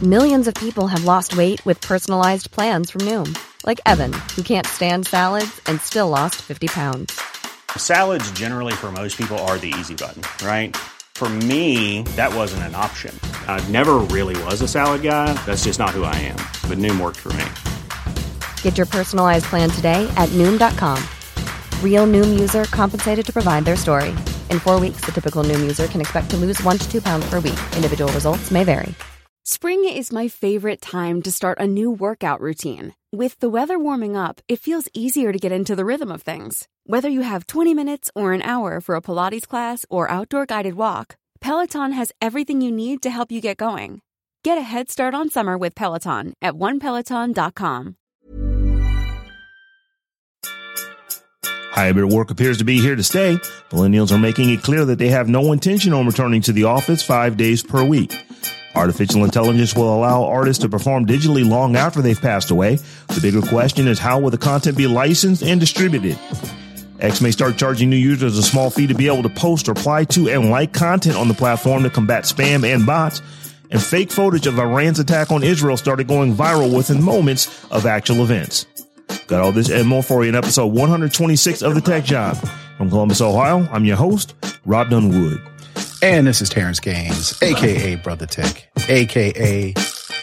Millions of people have lost weight with personalized plans from Noom. Like Evan, who can't stand salads and still lost 50 pounds. Salads generally for most people are the easy button, right? For me, that wasn't an option. I never really was a salad guy. That's just not who I am. But Noom worked for me. Get your personalized plan today at Noom.com. Real Noom user compensated to provide their story. In 4 weeks, the typical Noom user can expect to lose 1 to 2 pounds per week. Individual results may vary. Spring is my favorite time to start a new workout routine. With the weather warming up, it feels easier to get into the rhythm of things. Whether you have 20 minutes or an hour for a Pilates class or outdoor guided walk, Peloton has everything you need to help you get going. Get a head start on summer with Peloton at onepeloton.com. Hybrid work appears to be here to stay. Millennials are making it clear that they have no intention on returning to the office 5 days per week. Artificial intelligence will allow artists to perform digitally long after they've passed away. The bigger question is, how will the content be licensed and distributed? X may start charging new users a small fee to be able to post, reply to, and like content on the platform to combat spam and bots. And fake footage of Iran's attack on Israel started going viral within moments of actual events. Got all this and more for you in episode 126 of The Tech Job. From Columbus, Ohio, I'm your host, Rob Dunwood. And this is Terrence Gaines, a.k.a. Brother Tech, a.k.a.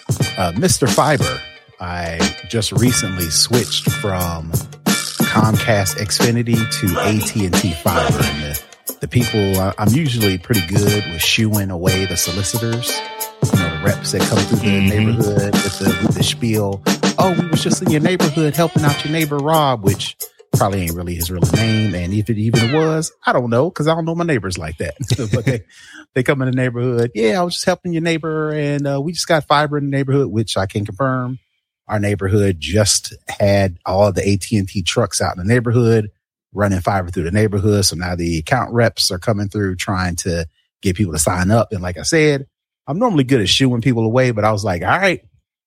Mr. Fiber. I just recently switched from Comcast Xfinity to AT&T Fiber. And the people, I'm usually pretty good with shooing away the solicitors, the reps that come through the neighborhood with the spiel. Oh, we was just in your neighborhood helping out your neighbor Rob, which probably ain't really his real name. And if it even was, I don't know, because I don't know my neighbors like that. But they come in the neighborhood. Yeah, I was just helping your neighbor, and we just got fiber in the neighborhood, which I can confirm. Our neighborhood just had all the AT&T trucks out in the neighborhood running fiber through the neighborhood. So now the account reps are coming through trying to get people to sign up. And like I said, I'm normally good at shooing people away, but I was like, all right,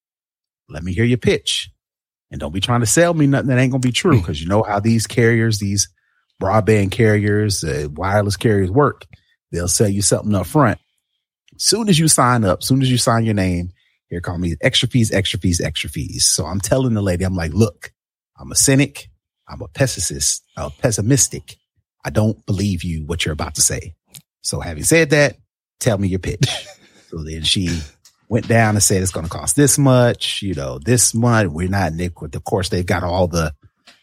let me hear your pitch. And don't be trying to sell me nothing that ain't going to be true, because you know how these carriers, these broadband carriers, wireless carriers work. They'll sell you something up front. Soon as you sign up, soon as you sign your name, here come me extra fees, extra fees, extra fees. So I'm telling the lady, I'm like, look, I'm a cynic. I'm a pessimistic. I don't believe you what you're about to say. So having said that, tell me your pitch. So then she went down and said, it's going to cost this much, this month. We're not, of course, they've got all the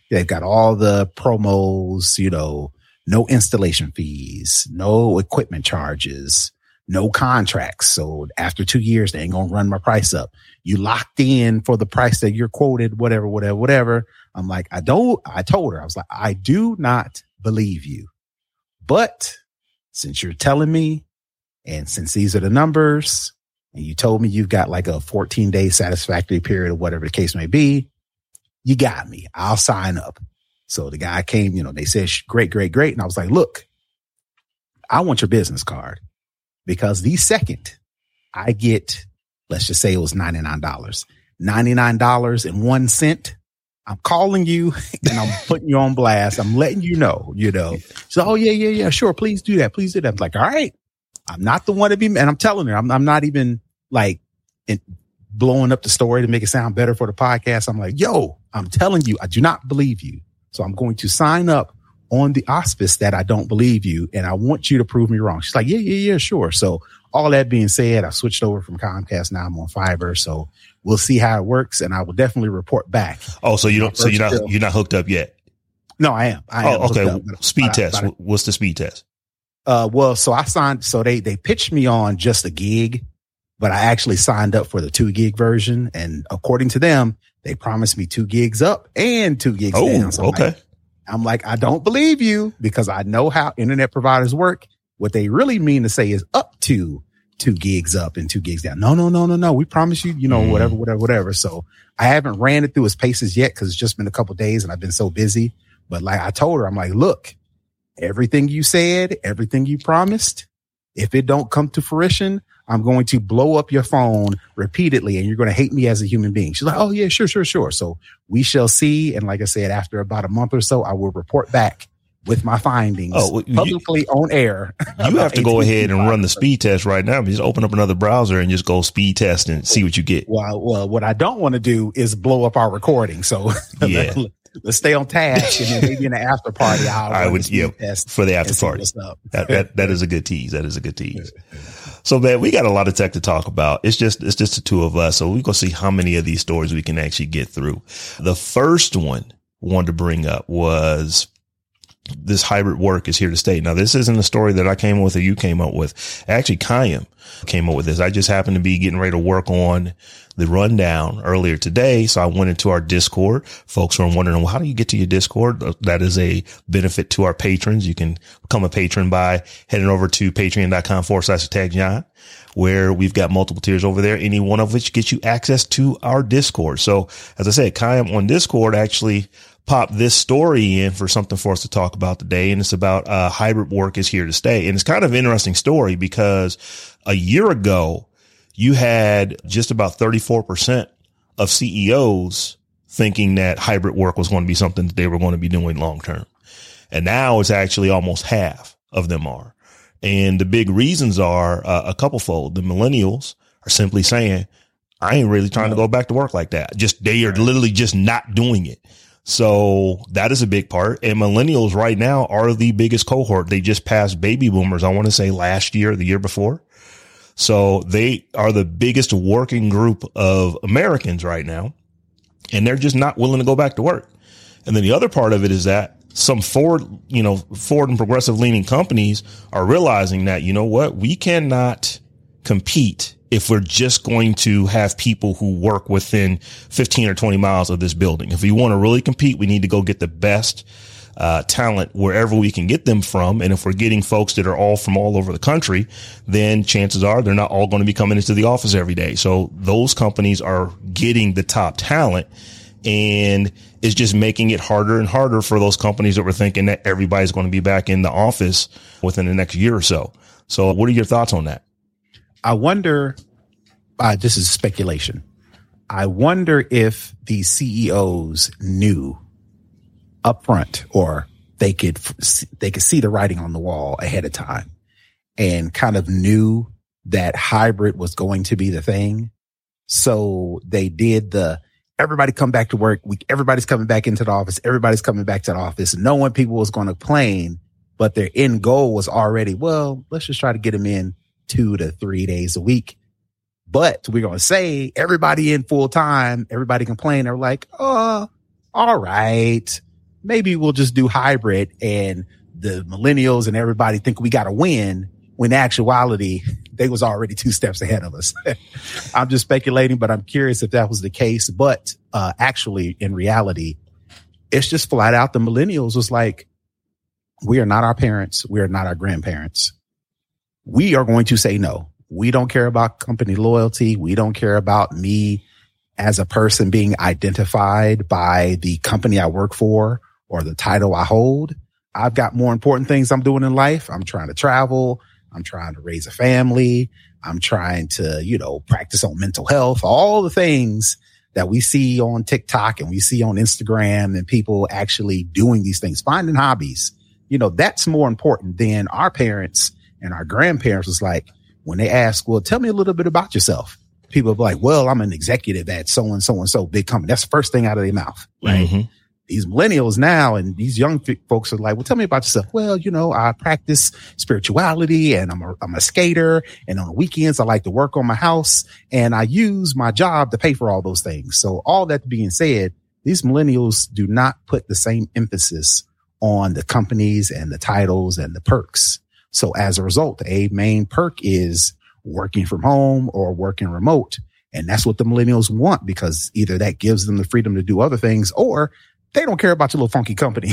promos, no installation fees, no equipment charges, no contracts. So after 2 years, they ain't going to run my price up. You locked in for the price that you're quoted, whatever. I'm like, I told her, I was like, I do not believe you, but since you're telling me, and since these are the numbers, and you told me you've got like a 14-day satisfactory period or whatever the case may be, you got me. I'll sign up. So the guy came, they said, great. And I was like, look, I want your business card, because the second I get, let's just say it was $99.01. I'm calling you and I'm putting you on blast. I'm letting you know, So, oh yeah, sure. Please do that. I'm like, all right. I'm not the one to be, and I'm telling her, I'm not even like blowing up the story to make it sound better for the podcast. I'm like, yo, I'm telling you, I do not believe you. So I'm going to sign up on the auspice that I don't believe you, and I want you to prove me wrong. She's like, yeah, sure. So all that being said, I switched over from Comcast. Now I'm on fiber. So we'll see how it works, and I will definitely report back. Oh, so you're not hooked up yet? No, I am. Okay. Speed test. What's the speed test? So I signed, so they pitched me on just a gig, but I actually signed up for the 2 gig version. And according to them, they promised me 2 gigs up and 2 gigs down. So okay. I'm like, I don't believe you, because I know how internet providers work. What they really mean to say is up to 2 gigs up and 2 gigs down. No. We promise you, whatever. So I haven't ran it through its paces yet, because it's just been a couple of days and I've been so busy. But like I told her, I'm like, look, everything you said, everything you promised, if it don't come to fruition, I'm going to blow up your phone repeatedly, and you're going to hate me as a human being. She's like, oh yeah, sure. So we shall see. And like I said, after about a month or so, I will report back with my findings publicly on air. You have to go ahead and run the speed test right now. Just open up another browser and just go speed test and see what you get. Well, what I don't want to do is blow up our recording. So yeah. Let's stay on task, and then maybe in the after party, I would test for the after party. That is a good tease. That is a good tease. So, man, we got a lot of tech to talk about. It's just the two of us. So we're going to see how many of these stories we can actually get through. The first one I wanted to bring up was this hybrid work is here to stay. Now, this isn't a story that I came up with or you came up with. Actually, Kayam came up with this. I just happened to be getting ready to work on the rundown earlier today. So I went into our Discord. Folks are wondering, well, how do you get to your Discord? That is a benefit to our patrons. You can become a patron by heading over to patreon.com/TechJohn, where we've got multiple tiers over there, any one of which gets you access to our Discord. So as I said, Kayam on Discord actually popped this story in for something for us to talk about today. And it's about hybrid work is here to stay. And it's kind of an interesting story because a year ago, you had just about 34% of CEOs thinking that hybrid work was going to be something that they were going to be doing long term. And now it's actually almost half of them are. And the big reasons are a couple fold. The millennials are simply saying, I ain't really trying to go back to work like that. They are literally just not doing it. So that is a big part. And millennials right now are the biggest cohort. They just passed baby boomers, I want to say last year, the year before. So they are the biggest working group of Americans right now. And they're just not willing to go back to work. And then the other part of it is that some forward and progressive leaning companies are realizing that, you know what, we cannot compete if we're just going to have people who work within 15 or 20 miles of this building. If we want to really compete, we need to go get the best talent wherever we can get them from. And if we're getting folks that are all from all over the country, then chances are they're not all going to be coming into the office every day. So those companies are getting the top talent, and it's just making it harder and harder for those companies that were thinking that everybody's going to be back in the office within the next year or so. So what are your thoughts on that? I wonder, this is speculation. I wonder if these CEOs knew upfront, or they could see the writing on the wall ahead of time and kind of knew that hybrid was going to be the thing. So they did everybody come back to work. Everybody's coming back into the office. Everybody's coming back to the office. Knowing people was going to complain, but their end goal was already, well, let's just try to get them in 2 to 3 days a week. But we're going to say everybody in full time, everybody complain. They're like, oh, all right, maybe we'll just do hybrid. And the millennials and everybody think we got to win, when in actuality, they was already 2 steps ahead of us. I'm just speculating, but I'm curious if that was the case. But actually, in reality, it's just flat out the millennials was like, we are not our parents. We are not our grandparents. We are going to say no. We don't care about company loyalty. We don't care about me as a person being identified by the company I work for or the title I hold. I've got more important things I'm doing in life. I'm trying to travel. I'm trying to raise a family. I'm trying to, practice on mental health, all the things that we see on TikTok and we see on Instagram, and people actually doing these things, finding hobbies. That's more important than our parents and our grandparents was like, when they ask, well, tell me a little bit about yourself. People are like, well, I'm an executive at so and so big company. That's the first thing out of their mouth, right? Mm-hmm. These millennials now and these young folks are like, well, tell me about yourself. Well, I practice spirituality, and I'm a skater, and on the weekends I like to work on my house, and I use my job to pay for all those things. So all that being said, these millennials do not put the same emphasis on the companies and the titles and the perks. So as a result, a main perk is working from home or working remote. And that's what the millennials want, because either that gives them the freedom to do other things, or they don't care about your little funky company.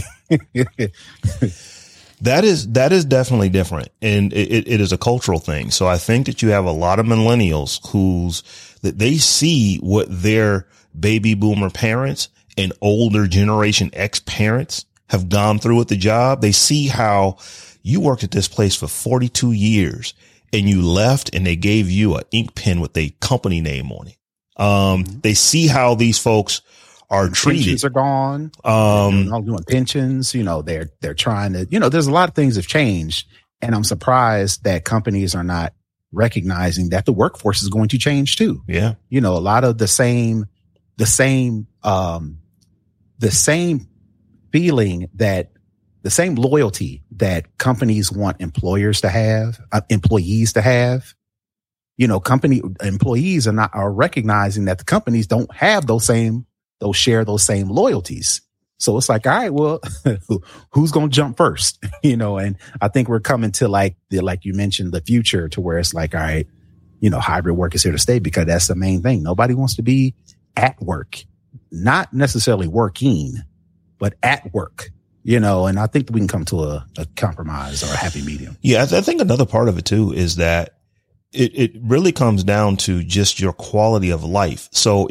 That is definitely different. And it is a cultural thing. So I think that you have a lot of millennials that they see what their baby boomer parents and older generation X parents have gone through with the job. They see how you worked at this place for 42 years and you left and they gave you an ink pen with a company name on it. They see how these folks are treated. Pensions are gone. They're doing pensions. They're trying to, there's a lot of things have changed. And I'm surprised that companies are not recognizing that the workforce is going to change too. Yeah. A lot of the same feeling that the same loyalty that companies want employees to have, company employees are recognizing that the companies don't have share those same loyalties. So it's like, all right, well, who's going to jump first? And I think we're coming to like you mentioned, the future, to where it's like, all right, hybrid work is here to stay, because that's the main thing. Nobody wants to be at work, not necessarily working, but at work, and I think we can come to a compromise or a happy medium. Yeah. I think another part of it too is that it really comes down to just your quality of life. So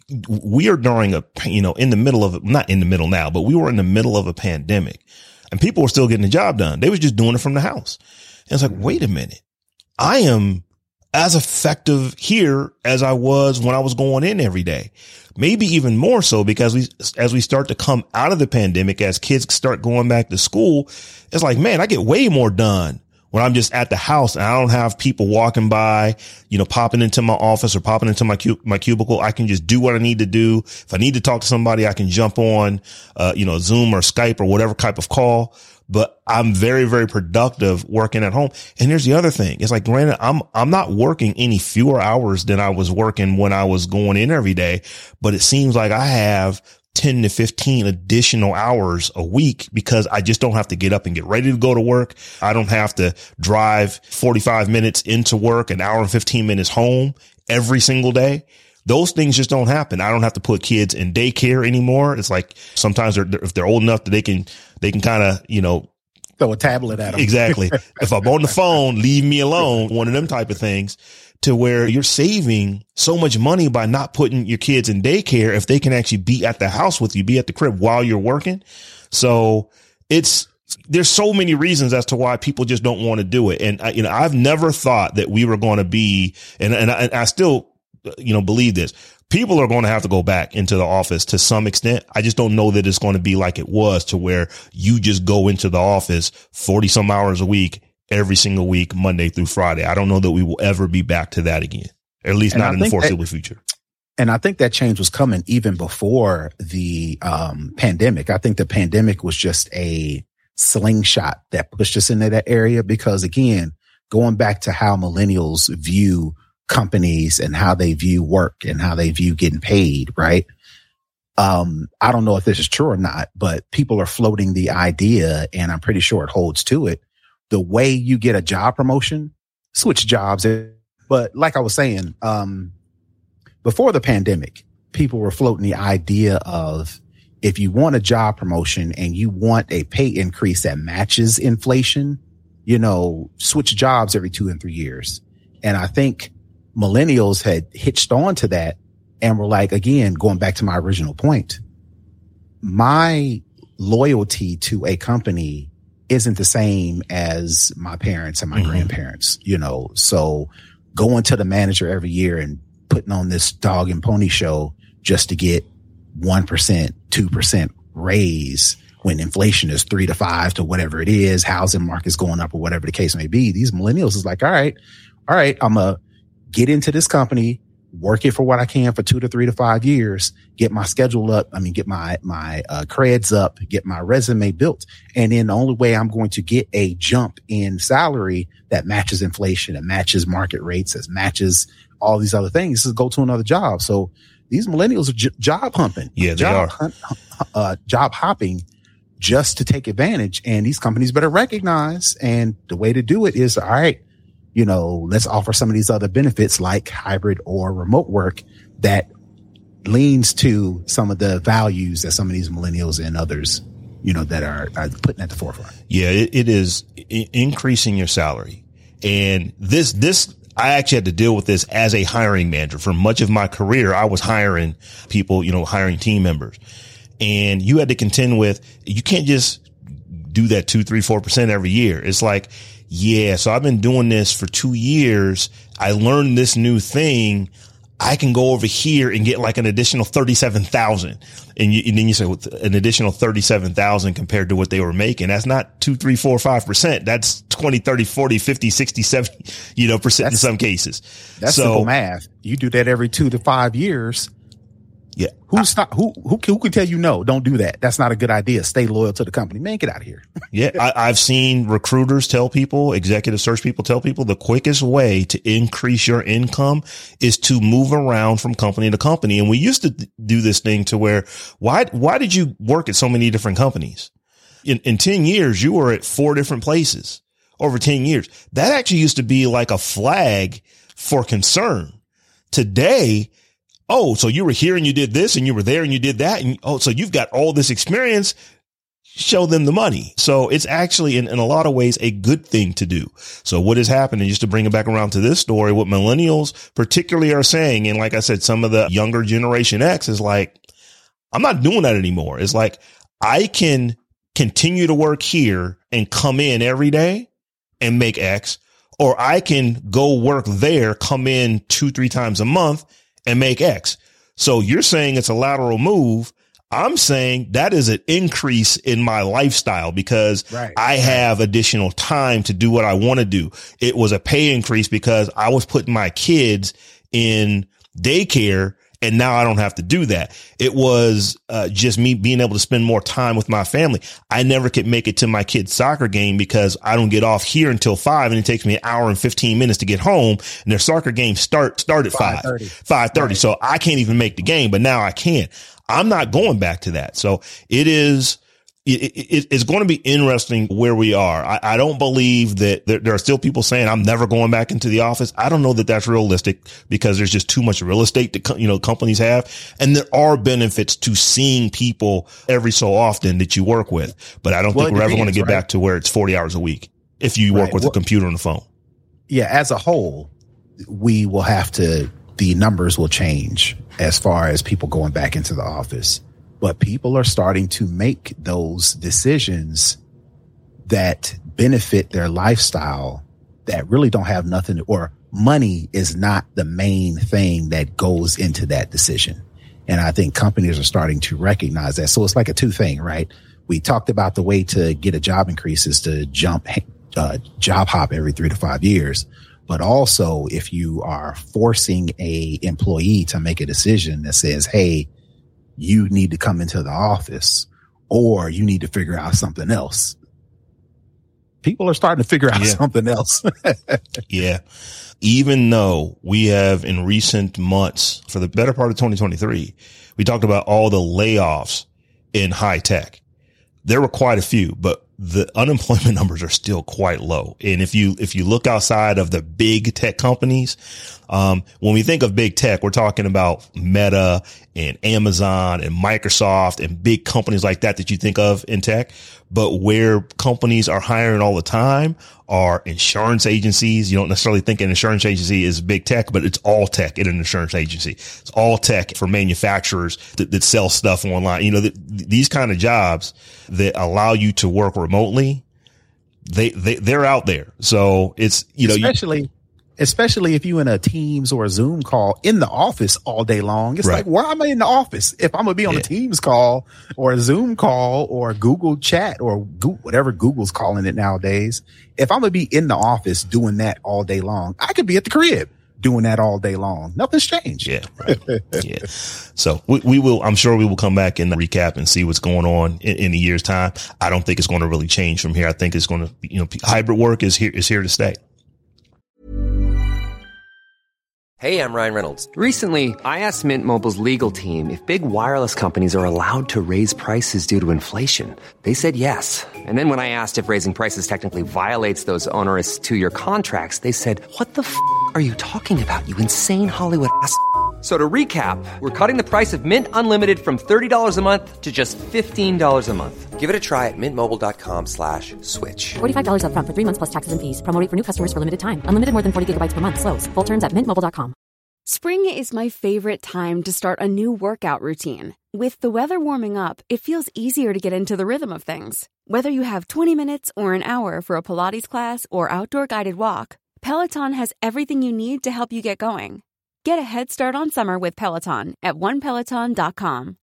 we are during in the middle of, not in the middle now, but we were in the middle of a pandemic and people were still getting the job done. They was just doing it from the house. And it's like, wait a minute. I am as effective here as I was when I was going in every day. Maybe even more so, because as we start to come out of the pandemic, as kids start going back to school, it's like, man, I get way more done when I'm just at the house and I don't have people walking by, popping into my office or popping into my cubicle. I can just do what I need to do. If I need to talk to somebody, I can jump on, Zoom or Skype or whatever type of call. But I'm very, very productive working at home. And here's the other thing. It's like, granted, I'm not working any fewer hours than I was working when I was going in every day, but it seems like I have 10 to 15 additional hours a week, because I just don't have to get up and get ready to go to work. I don't have to drive 45 minutes into work, an hour and 15 minutes home every single day. Those things just don't happen. I don't have to put kids in daycare anymore. It's like sometimes if they're old enough that they can kind of, throw a tablet at them. Exactly. If I'm on the phone, leave me alone. One of them type of things, to where you're saving so much money by not putting your kids in daycare if they can actually be at the house with you, be at the crib while you're working. So there's so many reasons as to why people just don't want to do it. And I've never thought that we were going to be, and I still, believe this. People are going to have to go back into the office to some extent. I just don't know that it's going to be like it was, to where you just go into the office 40 some hours a week, every single week, Monday through Friday. I don't know that we will ever be back to that again, at least not in the foreseeable future. And I think that change was coming even before the pandemic. I think the pandemic was just a slingshot that pushed us into that area, because, again, going back to how millennials view companies and how they view work and how they view getting paid, right? I don't know if this is true or not, but people are floating the idea, and I'm pretty sure it holds to it. The way you get a job promotion, switch jobs. But like I was saying, before the pandemic, people were floating the idea of, if you want a job promotion and you want a pay increase that matches inflation, switch jobs every 2 and 3 years. And I think millennials had hitched on to that and were like, again, going back to my original point, my loyalty to a company isn't the same as my parents and my grandparents, so going to the manager every year and putting on this dog and pony show just to get 1%, 2% raise when inflation is 3 to 5 to whatever it is, housing market's going up or whatever the case may be. These millennials is like, all right, I'm going to get into this company, work it for what I can for 2 to 3 to 5 years, get my schedule up. Get my creds up, get my resume built. And then the only way I'm going to get a jump in salary that matches inflation, that matches market rates, that matches all these other things, is go to another job. So these millennials are job humping. Yeah, they are. Job hopping just to take advantage. And these companies better recognize. And the way to do it is, all right, let's offer some of these other benefits like hybrid or remote work that leans to some of the values that some of these millennials and others, that are putting at the forefront. Yeah, it is increasing your salary. And this, I actually had to deal with this as a hiring manager. For much of my career, I was hiring people, hiring team members. And you had to contend with, you can't just do that 2, 3, 4% every year. It's like, yeah, so I've been doing this for 2 years. I learned this new thing. I can go over here and get like an additional 37,000. And then you say, well, an additional 37,000 compared to what they were making. That's not 2, 3, 4, 5%. That's 20, 30, 40, 50, 60, 70, percent in some cases. That's simple math. You do that every 2 to 5 years. Yeah. Who can tell you no, don't do that? That's not a good idea. Stay loyal to the company. Man, get out of here. Yeah. I've seen recruiters tell people, executive search people tell people the quickest way to increase your income is to move around from company to company. And we used to do this thing to where, why did you work at so many different companies? In 10 years, you were at 4 different places over 10 years. That actually used to be like a flag for concern. Today, oh, so you were here and you did this and you were there and you did that. And so you've got all this experience. Show them the money. So it's actually in a lot of ways a good thing to do. So what is happening, just to bring it back around to this story, what millennials particularly are saying, and like I said, some of the younger generation X is like, I'm not doing that anymore. It's like, I can continue to work here and come in every day and make X, or I can go work there, come in 2-3 times a month and make X. So you're saying it's a lateral move. I'm saying that is an increase in my lifestyle because I have additional time to do what I want to do. It was a pay increase because I was putting my kids in daycare and now I don't have to do that. It was just me being able to spend more time with my family. I never could make it to my kid's soccer game because I don't get off here until 5 and it takes me an hour and 15 minutes to get home. And their soccer game start at 5:30. Right. So I can't even make the game, but now I can. I'm not going back to that. So it's going to be interesting where we are. I don't believe that there are still people saying I'm never going back into the office. I don't know that that's realistic because there's just too much real estate that, companies have. And there are benefits to seeing people every so often that you work with. But I don't think we're ever going to get back to where it's 40 hours a week if you work with a computer on the phone. Yeah. As a whole, we will have to, the numbers will change as far as people going back into the office. But people are starting to make those decisions that benefit their lifestyle that really don't have nothing, or money is not the main thing that goes into that decision. And I think companies are starting to recognize that. So it's like a 2 thing, right? We talked about the way to get a job increase is to job hop every 3 to 5 years. But also if you are forcing a employee to make a decision that says, hey, you need to come into the office or you need to figure out something else. People are starting to figure out something else. Yeah. Even though we have in recent months, for the better part of 2023, we talked about all the layoffs in high tech. There were quite a few, but the unemployment numbers are still quite low. And if you look outside of the big tech companies, when we think of big tech, we're talking about Meta and Amazon and Microsoft and big companies like that you think of in tech. But where companies are hiring all the time are insurance agencies. You don't necessarily think an insurance agency is big tech, but it's all tech in an insurance agency. It's all tech for manufacturers that sell stuff online. These kind of jobs that allow you to work remotely, they're out there. So it's, especially if you in a Teams or a Zoom call in the office all day long. It's like, why am I in the office if I'm going to be on a Teams call or a Zoom call or Google chat or whatever Google's calling it nowadays? If I'm going to be in the office doing that all day long, I could be at the crib doing that all day long. Nothing's changed. Yeah. Right. Yeah. So we will, I'm sure we will come back and recap and see what's going on in a year's time. I don't think it's going to really change from here. I think it's going to, hybrid work is here to stay. Hey, I'm Ryan Reynolds. Recently, I asked Mint Mobile's legal team if big wireless companies are allowed to raise prices due to inflation. They said yes. And then when I asked if raising prices technically violates those onerous 2-year contracts, they said, what the f*** are you talking about, you insane Hollywood ass f- So to recap, we're cutting the price of Mint Unlimited from $30 a month to just $15 a month. Give it a try at mintmobile.com/switch. $45 up front for 3 months plus taxes and fees. Promo rate for new customers for limited time. Unlimited more than 40 gigabytes per month. Slows full terms at mintmobile.com. Spring is my favorite time to start a new workout routine. With the weather warming up, it feels easier to get into the rhythm of things. Whether you have 20 minutes or an hour for a Pilates class or outdoor guided walk, Peloton has everything you need to help you get going. Get a head start on summer with Peloton at onepeloton.com.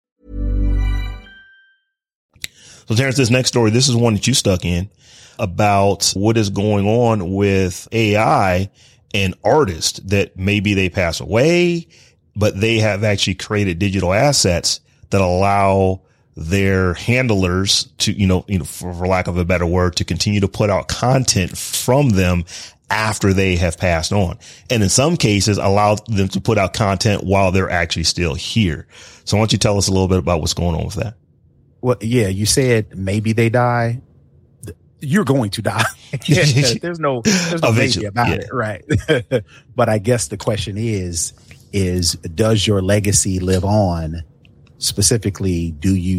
So Terrence, this next story, this is one that you stuck in about what is going on with AI and artists that maybe they pass away, but they have actually created digital assets that allow their handlers to, for lack of a better word, to continue to put out content from them after they have passed on. And in some cases, allow them to put out content while they're actually still here. So why don't you tell us a little bit about what's going on with that? Well, yeah, you said maybe they die. You're going to die. There's no maybe about it, right? But I guess the question is does your legacy live on? Specifically,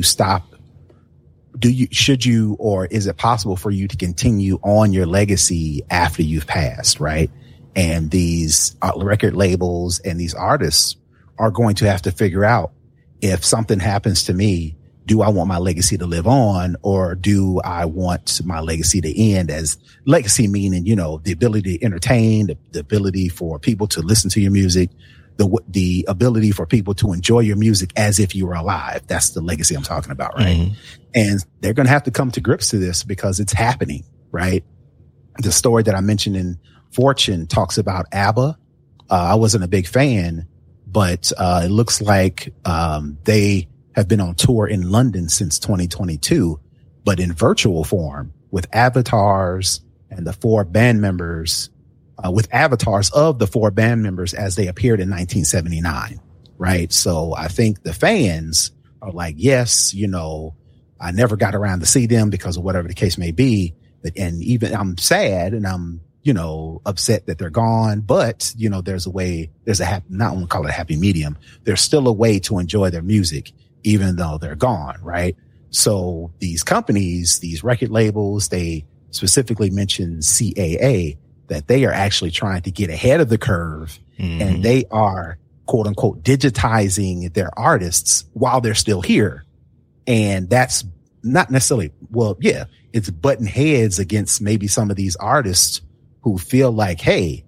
should you, or is it possible for you to continue on your legacy after you've passed, right? And these record labels and these artists are going to have to figure out, if something happens to me, do I want my legacy to live on, or do I want my legacy to end? As legacy meaning, the ability to entertain, the ability for people to listen to your music, the ability for people to enjoy your music as if you were alive. That's the legacy I'm talking about, right? Mm-hmm. And they're going to have to come to grips to this because it's happening, right? The story that I mentioned in Fortune talks about ABBA. I wasn't a big fan, but it looks like they have been on tour in London since 2022, but in virtual form with avatars and the four band members, with avatars of the four band members as they appeared in 1979, right? So I think the fans are like, yes, I never got around to see them because of whatever the case may be. And even I'm sad and I'm, upset that they're gone, but there's a way, not want to call it a happy medium. There's still a way to enjoy their music, even though they're gone. Right. So these companies, these record labels, they specifically mentioned CAA, that they are actually trying to get ahead of the curve, and they are quote unquote digitizing their artists while they're still here. And that's not necessarily, it's butting heads against maybe some of these artists who feel like, hey,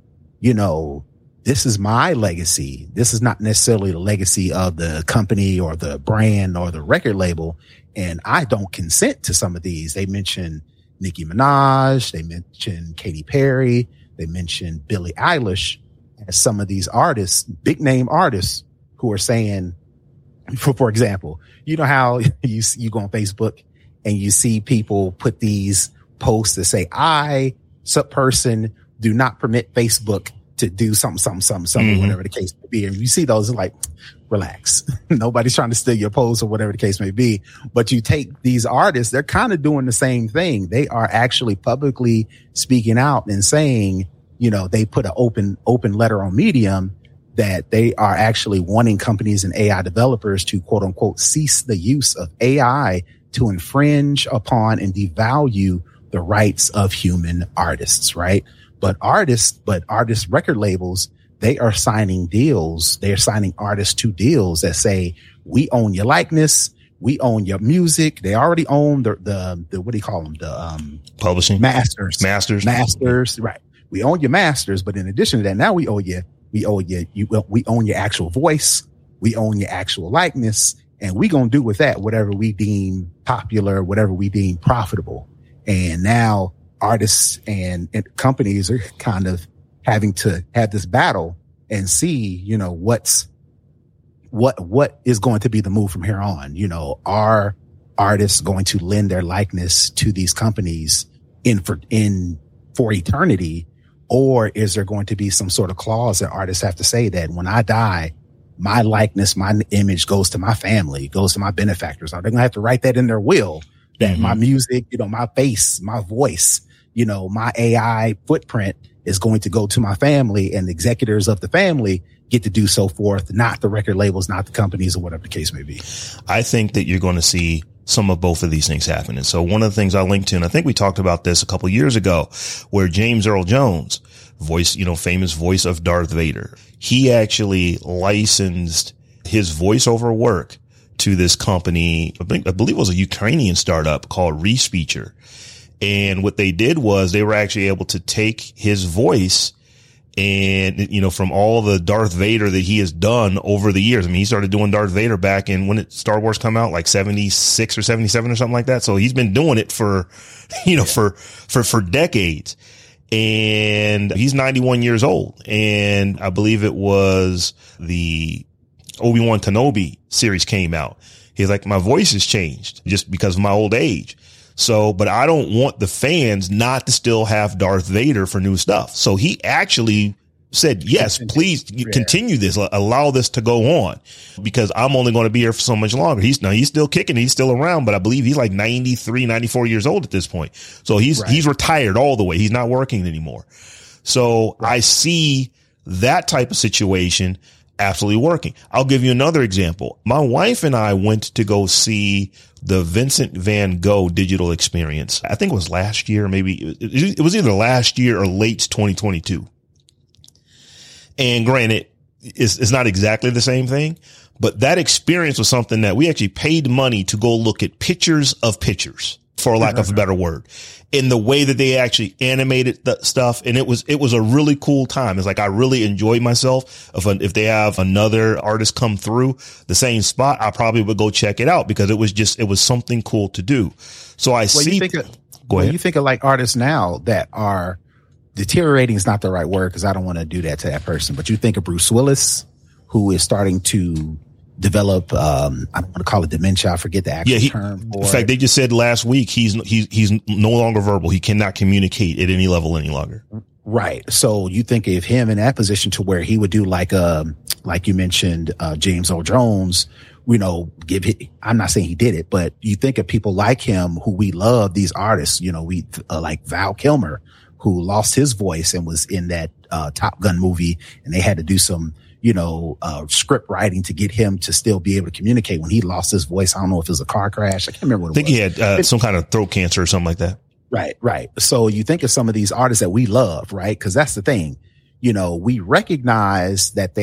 this is my legacy. This is not necessarily the legacy of the company or the brand or the record label. And I don't consent to some of these. They mentioned Nicki Minaj. They mentioned Katy Perry. They mentioned Billie Eilish as some of these artists, big name artists, who are saying, for example, how you go on Facebook and you see people put these posts that say, I, person, do not permit Facebook to do something, whatever the case may be. And you see those, like, relax. Nobody's trying to steal your post or whatever the case may be. But you take these artists, they're kind of doing the same thing. They are actually publicly speaking out and saying, they put an open letter on Medium that they are actually wanting companies and AI developers to quote unquote cease the use of AI to infringe upon and devalue the rights of human artists, right? But artists record labels, they are signing deals. They are signing artists to deals that say, we own your likeness. We own your music. They already own the what do you call them? The, publishing masters, right. We own your masters. But in addition to that, now we own your actual voice. We own your actual likeness, and we going to do with that whatever we deem popular, whatever we deem profitable. And now artists and companies are kind of having to have this battle and see, what is going to be the move from here on. Are artists going to lend their likeness to these companies for eternity, or is there going to be some sort of clause that artists have to say that when I die, my likeness, my image goes to my family, goes to my benefactors? Are they going to have to write that in their will that my music, my face, my voice, my AI footprint is going to go to my family, and the executors of the family get to do so forth, not the record labels, not the companies, or whatever the case may be? I think that you're going to see some of both of these things happen. And so one of the things I linked to, and I think we talked about this a couple of years ago, where James Earl Jones, famous voice of Darth Vader, he actually licensed his voiceover work to this company. I believe it was a Ukrainian startup called Respeecher. And what they did was they were actually able to take his voice And, you know, from all the Darth Vader that he has done over the years. I mean, he started doing Darth Vader back in when Star Wars come out, like 76 or 77 or something like that. So he's been doing it for, you know, for decades. And he's 91 years old. And I believe it was the Obi-Wan Kenobi series came out. He's like, my voice has changed just because of my old age. So, but I don't want the fans not to still have Darth Vader for new stuff. So he actually said, yes, please continue this, allow this to go on, because I'm only going to be here for so much longer. He's still kicking. He's still around, but I believe he's like 93, 94 years old at this point. So he's retired all the way. He's not working anymore. So I see that type of situation absolutely working. I'll give you another example. My wife and I went to go see the Vincent van Gogh digital experience. I think it was last year, maybe it was either last year or late 2022. And granted, it's not exactly the same thing, but that experience was something that we actually paid money to go look at pictures of pictures, for lack of a better word, in the way that they actually animated the stuff. And it was a really cool time. It's like, I really enjoyed myself. If they have another artist come through the same spot, I probably would go check it out, because it was something cool to do. So you think of like artists now that are deteriorating is not the right word, because I don't want to do that to that person. But you think of Bruce Willis, who is starting to develop, I don't want to call it dementia. I forget the actual term. In fact, they just said last week he's no longer verbal. He cannot communicate at any level any longer. Right. So you think of him in that position to where he would do like you mentioned, James Earl Jones, you know, I'm not saying he did it, but you think of people like him who we love, these artists, you know, we like Val Kilmer, who lost his voice and was in that Top Gun movie, and they had to do some, you know, script writing to get him to still be able to communicate when he lost his voice. I don't know if it was a car crash. I can't remember what it was. I think he had some kind of throat cancer or something like that. Right. So you think of some of these artists that we love, right? Because that's the thing. You know, we recognize that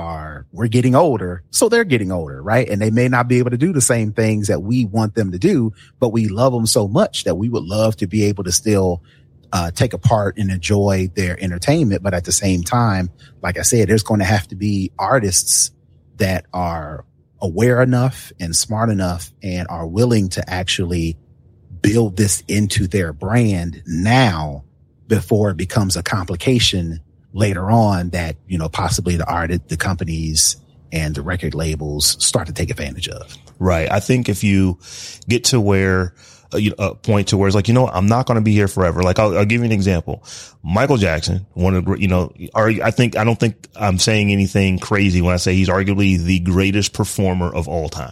we're getting older, so they're getting older, right? And they may not be able to do the same things that we want them to do, but we love them so much that we would love to be able to still take a part and enjoy their entertainment. But at the same time, like I said, there's going to have to be artists that are aware enough and smart enough and are willing to actually build this into their brand now before it becomes a complication later on that, you know, possibly the companies and the record labels start to take advantage of. Right. I think if you get to where a point to where it's like, you know, I'm not going to be here forever. Like I'll give you an example. Michael Jackson, one of the, you know, I don't think I'm saying anything crazy when I say he's arguably the greatest performer of all time.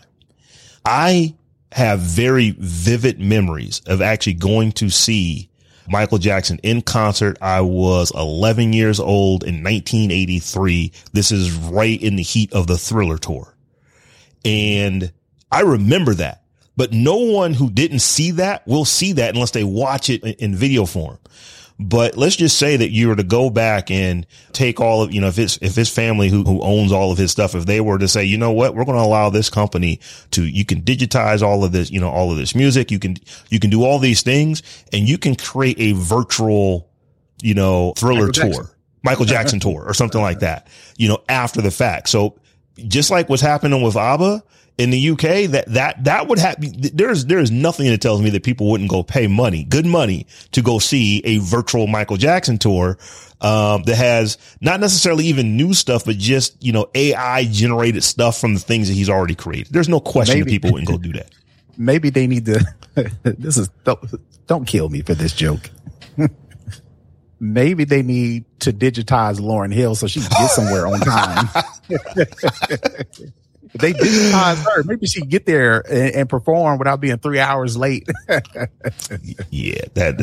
I have very vivid memories of actually going to see Michael Jackson in concert. I was 11 years old in 1983. This is right in the heat of the Thriller tour. And I remember that. But no one who didn't see that will see that unless they watch it in video form. But let's just say that you were to go back and take all of, you know, if his family who owns all of his stuff, if they were to say, you know what, we're going to allow this company you can digitize all of this, you know, all of this music. You can do all these things, and you can create a virtual, you know, Thriller tour, Michael Jackson tour or something like that, you know, after the fact. So just like what's happening with ABBA in the UK, that would happen. There is nothing that tells me that people wouldn't go pay good money to go see a virtual Michael Jackson tour, that has not necessarily even new stuff, but just, you know, AI generated stuff from the things that he's already created. There's no question that people wouldn't go do that. Maybe they need to, don't kill me for this joke. Maybe they need to digitize Lauryn Hill so she can get somewhere on time. If they digitize her, maybe she can get there and perform without being 3 hours late. Yeah,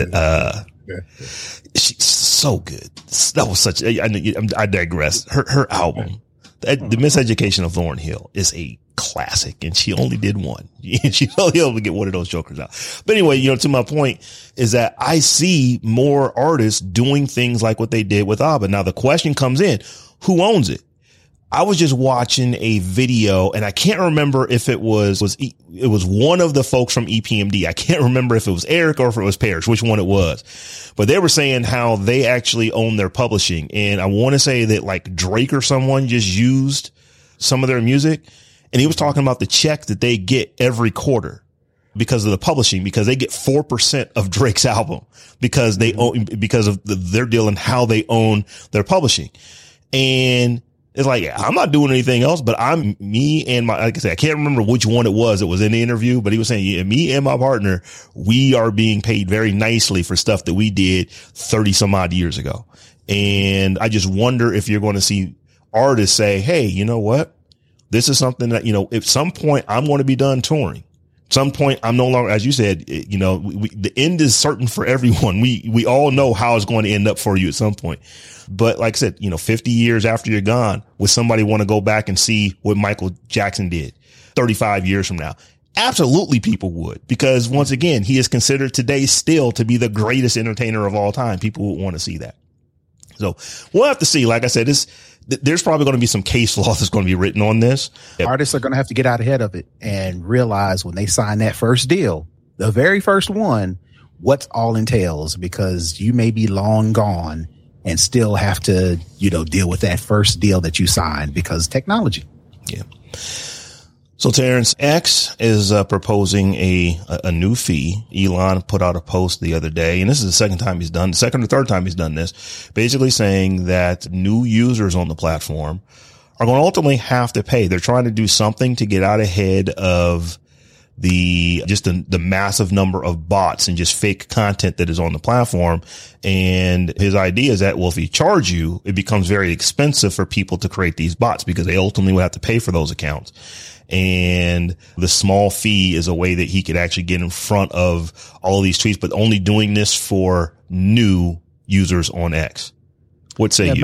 she's so good. That was such. I digress. Her album, The Miseducation of Lauryn Hill, is a classic, and she only did one. She only able to get one of those jokers out. But anyway, you know, to my point is that I see more artists doing things like what they did with ABBA. Now the question comes in: who owns it? I was just watching a video, and I can't remember if it was one of the folks from EPMD. I can't remember if it was Eric or if it was Parrish, which one it was, but they were saying how they actually own their publishing. And I want to say that like Drake or someone just used some of their music, and he was talking about the check that they get every quarter because of the publishing, because they get 4% of Drake's album because they own, because of their deal and how they own their publishing. And it's like, I'm not doing anything else, but me and like I said, I can't remember which one it was in the interview, but he was saying, yeah, me and my partner, we are being paid very nicely for stuff that we did 30 some odd years ago. And I just wonder if you're going to see artists say, hey, you know what? This is something that, at some point I'm going to be done touring. Some point I'm no longer, as you said, the end is certain for everyone. We all know how it's going to end up for you at some point. But like I said, 50 years after you're gone, would somebody want to go back and see what Michael Jackson did 35 years from now? Absolutely people would, because once again, he is considered today still to be the greatest entertainer of all time. People would want to see that. So we'll have to see. Like I said, there's probably going to be some case law that's going to be written on this. Artists are going to have to get out ahead of it and realize when they sign that first deal, the very first one, what all entails, because you may be long gone and still have to, deal with that first deal that you signed because technology. Yeah. So Terrence, X is proposing a new fee. Elon put out a post the other day, and this is the second or third time he's done this, basically saying that new users on the platform are going to ultimately have to pay. They're trying to do something to get out ahead of the massive number of bots and just fake content that is on the platform. And his idea is that, well, if he charge you, it becomes very expensive for people to create these bots because they ultimately will have to pay for those accounts. And the small fee is a way that he could actually get in front of all of these tweets, but only doing this for new users on X. What say you?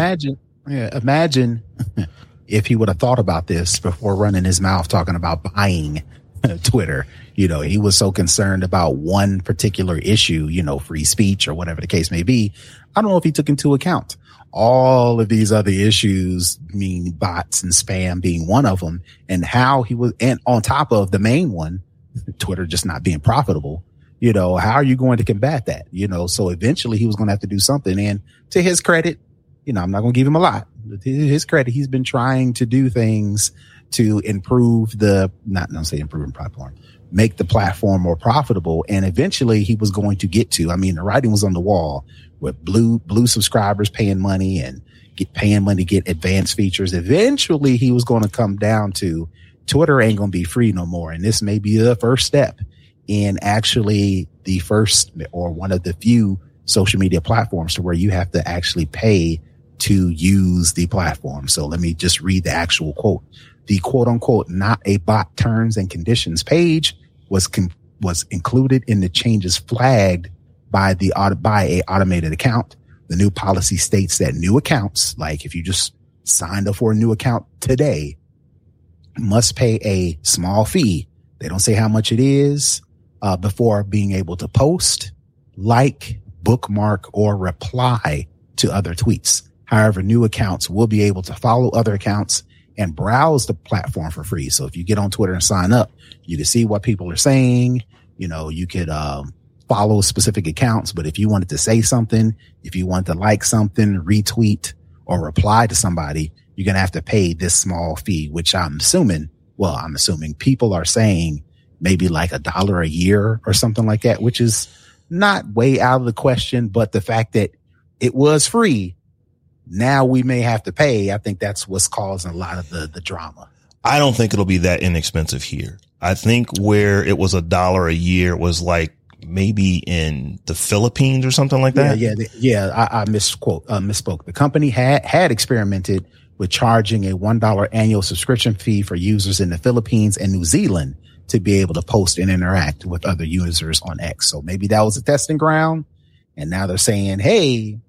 Imagine if he would have thought about this before running his mouth talking about buying Twitter. He was so concerned about one particular issue, free speech or whatever the case may be. I don't know if he took into account all of these other issues, meaning bots and spam being one of them, and how he was, and on top of the main one, Twitter just not being profitable. How are you going to combat that? So eventually he was going to have to do something. And to his credit, I'm not going to give him a lot. To his credit, he's been trying to do things to improve platform, make the platform more profitable. And eventually he was going to get to, the writing was on the wall with blue subscribers paying money and paying money to get advanced features. Eventually he was going to come down to Twitter ain't going to be free no more. And this may be the first step in actually the first or one of the few social media platforms to where you have to actually pay to use the platform. So let me just read the actual quote. The quote unquote, not a bot terms and conditions page was included in the changes flagged by a automated account. The new policy states that new accounts, like if you just signed up for a new account today, must pay a small fee. They don't say how much it is, before being able to post, like, bookmark, or reply to other tweets. However, new accounts will be able to follow other accounts and browse the platform for free. So if you get on Twitter and sign up, you can see what people are saying. You could, follow specific accounts, but if you wanted to say something, if you want to like something, retweet, or reply to somebody, you're going to have to pay this small fee, which I'm assuming people are saying maybe like $1 a year or something like that, which is not way out of the question. But the fact that it was free, now we may have to pay. I think that's what's causing a lot of the drama. I don't think it'll be that inexpensive here. I think where it was $1 a year was like maybe in the Philippines or something like that. I misspoke. The company had experimented with charging a $1 annual subscription fee for users in the Philippines and New Zealand to be able to post and interact with other users on X. So maybe that was a testing ground. And now they're saying, hey,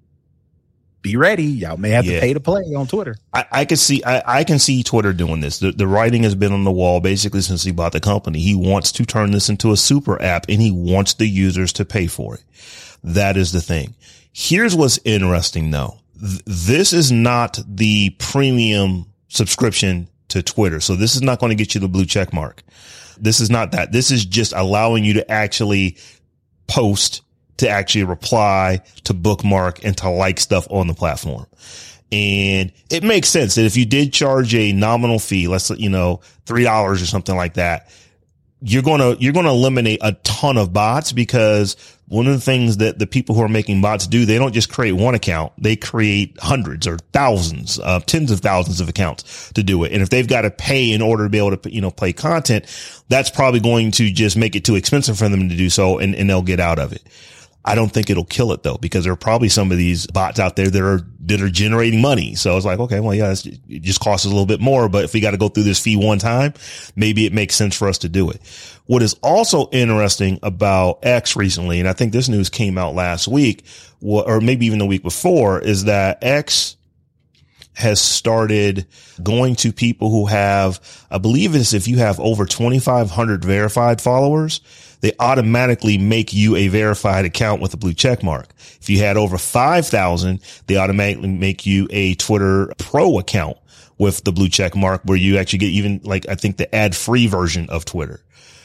be ready. Y'all may have to pay to play on Twitter. I can see Twitter doing this. The writing has been on the wall basically since he bought the company. He wants to turn this into a super app and he wants the users to pay for it. That is the thing. Here's what's interesting though. This is not the premium subscription to Twitter. So this is not going to get you the blue check mark. This is not that. This is just allowing you to actually post, to actually reply, to bookmark, and to like stuff on the platform. And it makes sense that if you did charge a nominal fee, let's, $3 or something like that, you're going to eliminate a ton of bots, because one of the things that the people who are making bots do, they don't just create one account. They create hundreds or thousands, tens of thousands of accounts to do it. And if they've got to pay in order to be able to, play content, that's probably going to just make it too expensive for them to do so. And they'll get out of it. I don't think it'll kill it though, because there are probably some of these bots out there that are generating money. So it's like, okay, well, yeah, it just costs us a little bit more, but if we got to go through this fee one time, maybe it makes sense for us to do it. What is also interesting about X recently, and I think this news came out last week, or maybe even the week before, is that X has started going to people who have, I believe it's if you have over 2,500 verified followers, they automatically make you a verified account with a blue check mark. If you had over 5,000, they automatically make you a Twitter Pro account with the blue check mark, where you actually get even, like, I think the ad free version of Twitter.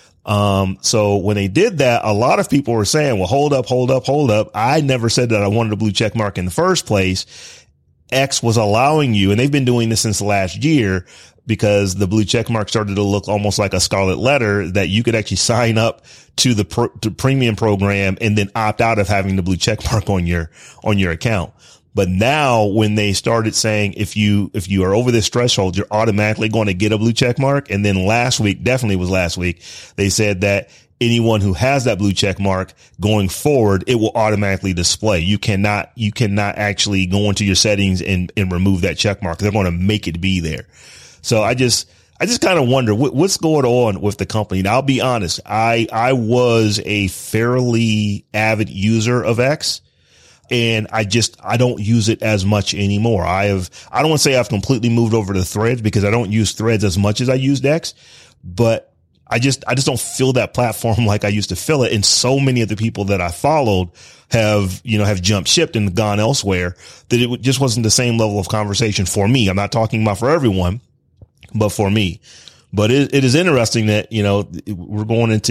So when they did that, a lot of people were saying, well, hold up. I never said that I wanted a blue check mark in the first place. X was allowing you, and they've been doing this since last year, because the blue check mark started to look almost like a scarlet letter, that you could actually sign up to the premium program and then opt out of having the blue check mark on your account. But now when they started saying, if you are over this threshold, you're automatically going to get a blue check mark. And then last week, they said that anyone who has that blue check mark going forward, it will automatically display. You cannot actually go into your settings and remove that check mark. They're going to make it be there. So I just kind of wonder what's going on with the company. Now, I'll be honest. I was a fairly avid user of X, and I don't use it as much anymore. I don't want to say I've completely moved over to Threads, because I don't use Threads as much as I used X, but I just don't feel that platform like I used to feel it. And so many of the people that I followed have jumped ship and gone elsewhere, that it just wasn't the same level of conversation for me. I'm not talking about for everyone, but for me. But it is interesting that, we're going into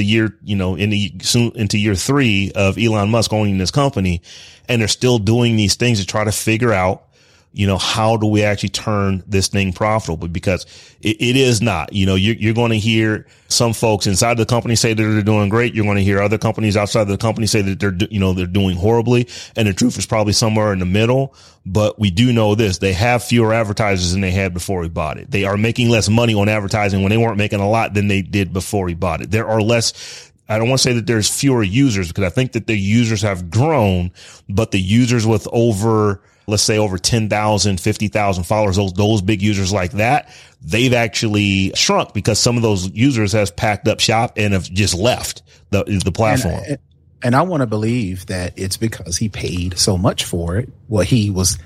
into year 3 of Elon Musk owning this company, and they're still doing these things to try to figure out, how do we actually turn this thing profitable? Because it is not, you're going to hear some folks inside the company say that they're doing great. You're going to hear other companies outside the company say that they're doing horribly. And the truth is probably somewhere in the middle. But we do know this: they have fewer advertisers than they had before we bought it. They are making less money on advertising when they weren't making a lot than they did before we bought it. There are less. I don't want to say that there's fewer users, because I think that the users have grown, but the users with over 10,000, 50,000 followers, those big users like that, they've actually shrunk, because some of those users has packed up shop and have just left the platform. And I want to believe that it's because he paid so much for it. Well, he was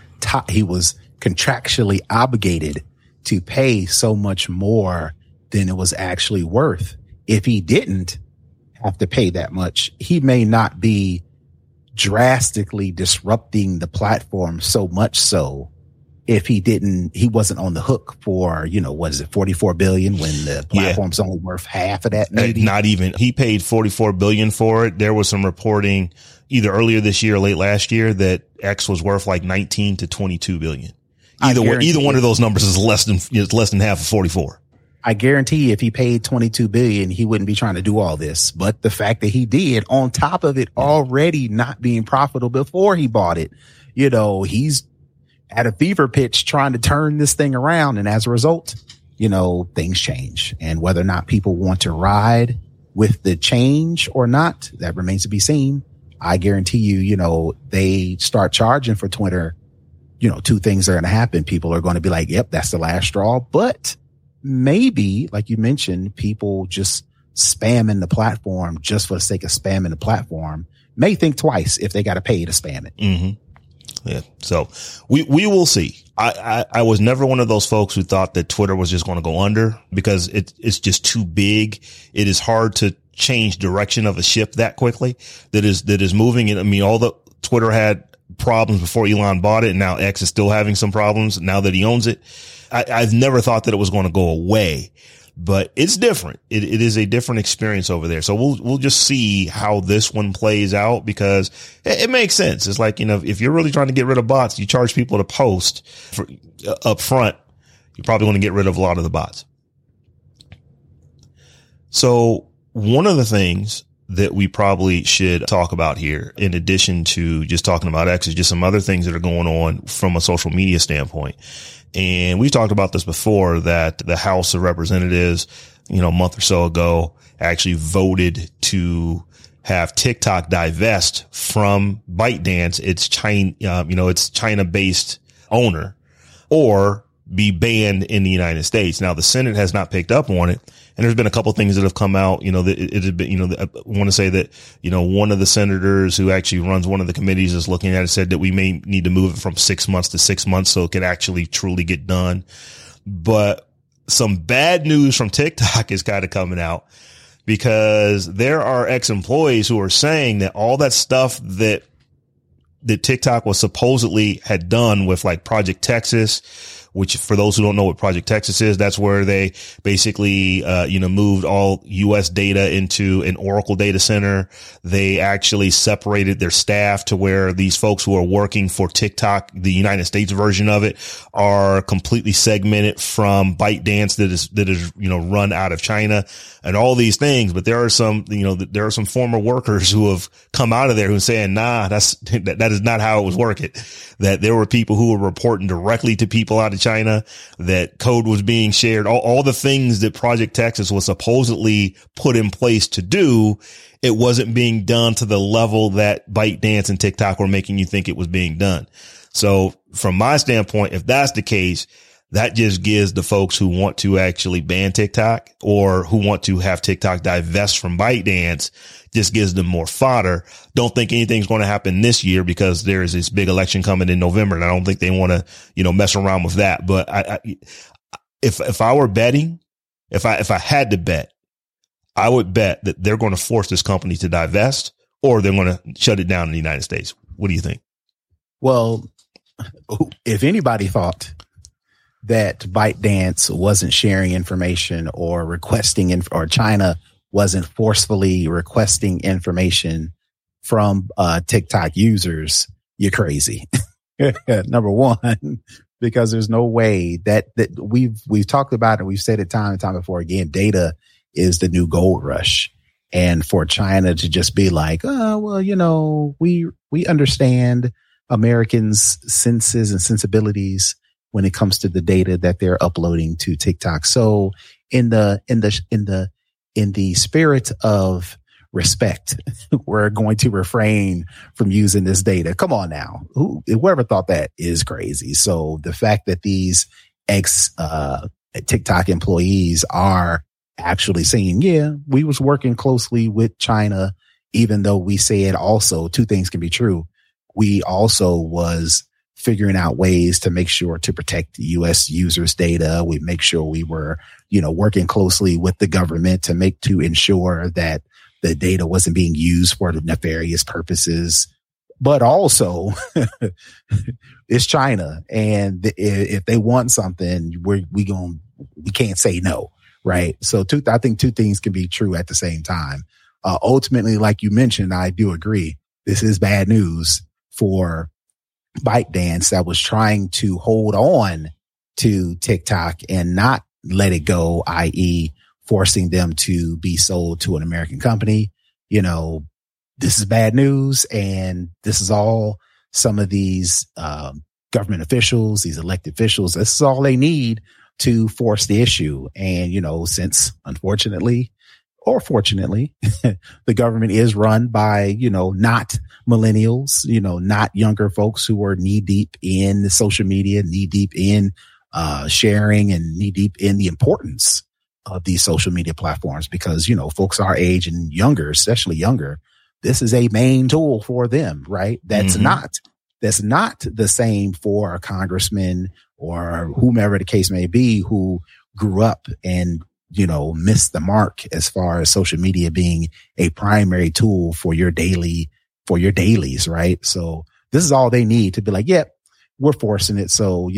contractually obligated to pay so much more than it was actually worth. If he didn't have to pay that much, he may not be drastically disrupting the platform so much so if he wasn't on the hook for, what is it, $44 billion, when the platform's only worth half of that, maybe? Not even. He paid $44 billion for it. There was some reporting either earlier this year or late last year that X was worth like 19 to 22 billion. Either one of those numbers is less than half of 44. I guarantee if he paid $22 billion, he wouldn't be trying to do all this. But the fact that he did, on top of it already not being profitable before he bought it, he's at a fever pitch trying to turn this thing around. And as a result, things change. And whether or not people want to ride with the change or not, that remains to be seen. I guarantee you, they start charging for Twitter, two things are going to happen. People are going to be like, yep, that's the last straw. But maybe, like you mentioned, people just spamming the platform just for the sake of spamming the platform may think twice if they got to pay to spam it. Mm-hmm. Yeah. So we will see. I was never one of those folks who thought that Twitter was just going to go under, because it's just too big. It is hard to change direction of a ship that quickly that is moving. And I mean, all the Twitter had problems before Elon bought it, and now X is still having some problems now that he owns it. I've never thought that it was going to go away, but it's different. It is a different experience over there. So we'll just see how this one plays out, because it makes sense. It's like, if you're really trying to get rid of bots, you charge people to post up front. You're probably going to get rid of a lot of the bots. So one of the things that we probably should talk about here, in addition to just talking about X, is just some other things that are going on from a social media standpoint. And we've talked about this before, that the House of Representatives, a month or so ago, actually voted to have TikTok divest from ByteDance, its China-based owner, or be banned in the United States. Now, the Senate has not picked up on it. And there's been a couple of things that have come out, that it had been, I want to say that, one of the senators who actually runs one of the committees is looking at it, said that we may need to move it from 6 months to 6 months so it can actually truly get done. But some bad news from TikTok is kind of coming out, because there are ex-employees who are saying that all that stuff that TikTok was supposedly had done with like Project Texas, which, for those who don't know what Project Texas is, that's where they basically, moved all U.S. data into an Oracle data center. They actually separated their staff to where these folks who are working for TikTok, the United States version of it, are completely segmented from ByteDance that is run out of China, and all these things. But there are some former workers who have come out of there who are saying, nah, that is not how it was working. That there were people who were reporting directly to people out of China, that code was being shared, all the things that Project Texas was supposedly put in place to do. It wasn't being done to the level that ByteDance and TikTok were making you think it was being done. So from my standpoint, if that's the case, that just gives the folks who want to actually ban TikTok, or who want to have TikTok divest from ByteDance, just gives them more fodder. Don't think anything's going to happen this year, because there is this big election coming in November, and I don't think they want to, mess around with that. But if I were betting, if I had to bet, I would bet that they're going to force this company to divest, or they're going to shut it down in the United States. What do you think? Well, if anybody thought that ByteDance wasn't sharing information or requesting, or China wasn't forcefully requesting information from TikTok users, you're crazy. Number one, because there's no way that we've talked about it. We've said it time and time before. Again, data is the new gold rush. And for China to just be like, oh, well, we understand Americans' senses and sensibilities when it comes to the data that they're uploading to TikTok. So in the spirit of respect, we're going to refrain from using this data. Come on now. Whoever thought that is crazy. So the fact that these TikTok employees are actually saying, yeah, we was working closely with China, even though we said also two things can be true. We also was figuring out ways to make sure to protect U.S. users' data. We make sure we were, working closely with the government to ensure that the data wasn't being used for nefarious purposes. But also, it's China, and if they want something, we can't say no, right? So I think two things can be true at the same time. Ultimately, like you mentioned, I do agree. This is bad news for ByteDance, that was trying to hold on to TikTok and not let it go, i.e. forcing them to be sold to an American company. This is bad news. And this is all some of these government officials, these elected officials, this is all they need to force the issue. And, since unfortunately or fortunately, the government is run by, not millennials, not younger folks who are knee deep in the social media, knee deep in sharing, and knee deep in the importance of these social media platforms, because, folks our age and younger, especially younger, this is a main tool for them, right? That's not the same for a congressman or whomever the case may be, who grew up and missed the mark as far as social media being a primary tool for your dailies, right? So this is all they need to be like, yep, we're forcing it. So,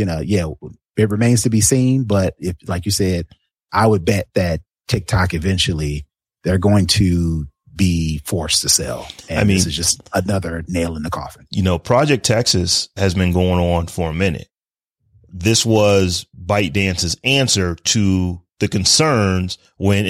it remains to be seen. But if, like you said, I would bet that TikTok eventually they're going to be forced to sell. And this is just another nail in the coffin. Project Texas has been going on for a minute. This was ByteDance's answer to the concerns when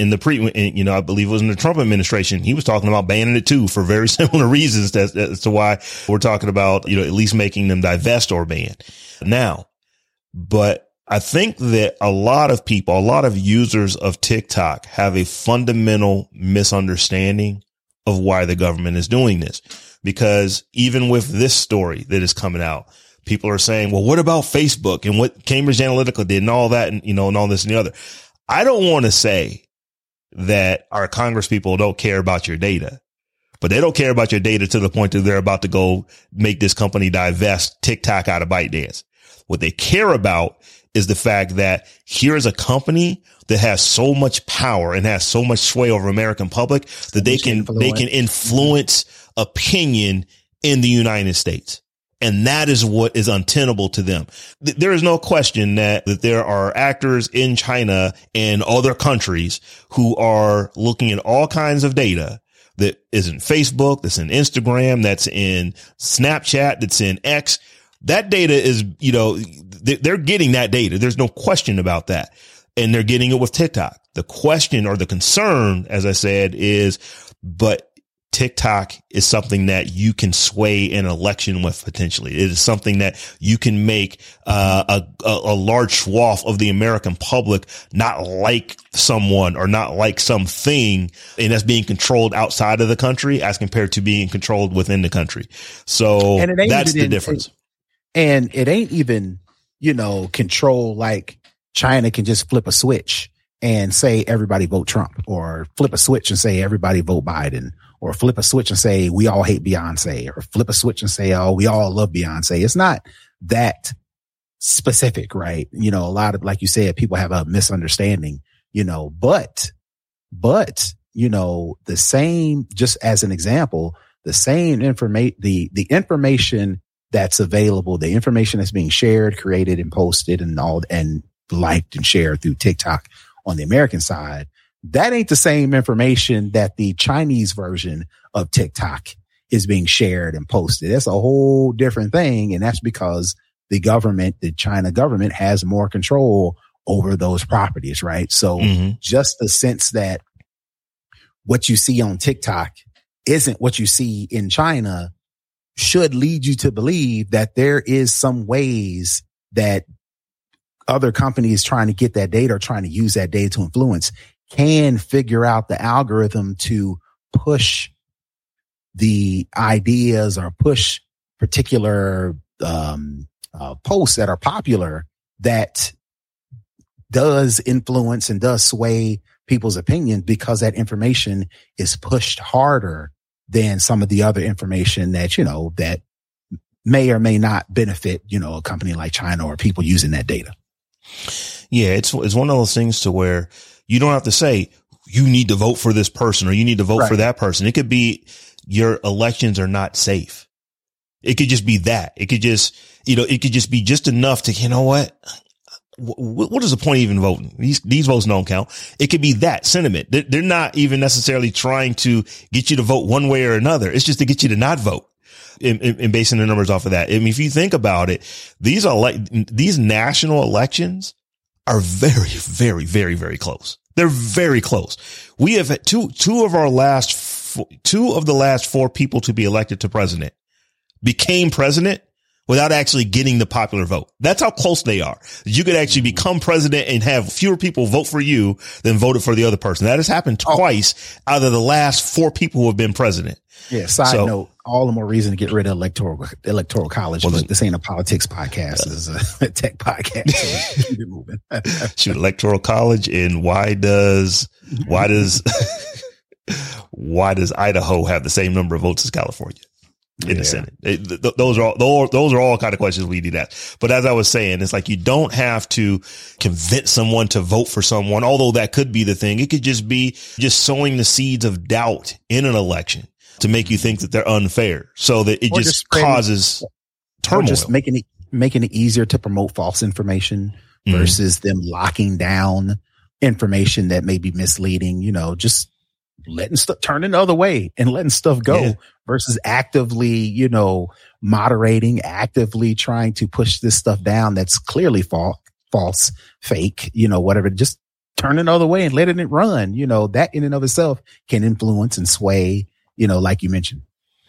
I believe it was in the Trump administration, he was talking about banning it too for very similar reasons as to why we're talking about, at least making them divest or ban now. But I think that a lot of users of TikTok have a fundamental misunderstanding of why the government is doing this, because even with this story that is coming out, people are saying, well, what about Facebook and what Cambridge Analytica did and all that and all this and the other. I don't want to say that our Congress people don't care about your data, but they don't care about your data to the point that they're about to go make this company divest TikTok out of ByteDance. What they care about is the fact that here's a company that has so much power and has so much sway over American public that they can influence opinion in the United States. And that is what is untenable to them. There is no question that there are actors in China and other countries who are looking at all kinds of data that is in Facebook, that's in Instagram, that's in Snapchat, that's in X. That data is, they're getting that data. There's no question about that. And they're getting it with TikTok. The question or the concern, as I said, is, but TikTok is something that you can sway an election with potentially. It is something that you can make a large swath of the American public not like someone or not like something, and that's being controlled outside of the country as compared to being controlled within the country. So that's the difference. And it ain't even, control like China can just flip a switch and say everybody vote Trump, or flip a switch and say everybody vote Biden, or flip a switch and say we all hate Beyonce, or flip a switch and say, oh, we all love Beyonce. It's not that specific, right? A lot of, like you said, people have a misunderstanding, but, the same, just as an example, the same information, the information that's available, the information that's being shared, created and posted and all, and liked and shared through TikTok on the American side, that ain't the same information that the Chinese version of TikTok is being shared and posted. That's a whole different thing. And that's because the China government has more control over those properties, right? So just the sense that what you see on TikTok isn't what you see in China should lead you to believe that there is some ways that other companies trying to get that data or trying to use that data to influence can figure out the algorithm to push the ideas or push particular posts that are popular that does influence and does sway people's opinion, because that information is pushed harder than some of the other information that, that may or may not benefit, a company like China or people using that data. Yeah, it's one of those things to where you don't have to say you need to vote for this person or you need to vote for that person. It could be your elections are not safe. It could just be that. It could just, it could just be just enough to, what is the point of even voting? These votes don't count. It could be that sentiment. They're not even necessarily trying to get you to vote one way or another. It's just to get you to not vote. And basing the numbers off of that. I mean, if you think about it, these national elections are very, very, very, very close. They're very close. We have had two of the last four people to be elected to president became president without actually getting the popular vote. That's how close they are. You could actually become president and have fewer people vote for you than voted for the other person. That has happened twice out of the last four people who have been president. Yeah. Side note, all the more reason to get rid of electoral college. But this ain't a politics podcast. This is a tech podcast. So keep it moving. Shoot, electoral college. And why does Idaho have the same number of votes as California in the Senate? Those are all kind of questions we need to ask. But as I was saying, it's like you don't have to convince someone to vote for someone, although that could be the thing. It could just be just sowing the seeds of doubt in an election. to make you think that they're unfair, so that it just causes turmoil. Or just making it easier to promote false information versus them locking down information that may be misleading, just letting stuff turning the other way and letting stuff go versus actively, moderating, actively trying to push this stuff down that's clearly false, fake, whatever, just turning the other way and letting it run. That in and of itself can influence and sway, like you mentioned.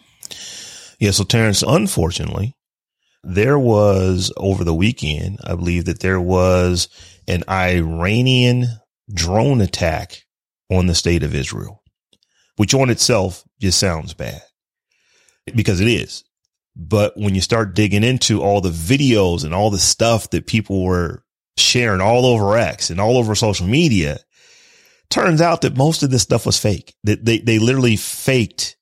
Yeah. So Terrence, unfortunately, there was over the weekend, I believe that there was an Iranian drone attack on the state of Israel, which on itself just sounds bad because it is. But when you start digging into all the videos and all the stuff that people were sharing all over X and all over social media, turns out that most of this stuff was fake. That they literally faked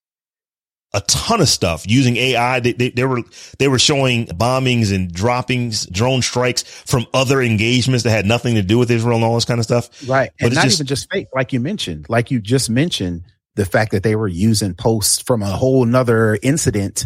a ton of stuff using AI. They were showing bombings and droppings, drone strikes from other engagements that had nothing to do with Israel and all this kind of stuff. Right. But and not even just fake, like you just mentioned, the fact that they were using posts from a whole nother incident